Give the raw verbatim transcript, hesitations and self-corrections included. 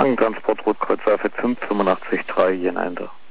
Frankentransport Rotkreuz A F fünf fünfundachtzig drei Jena Enter.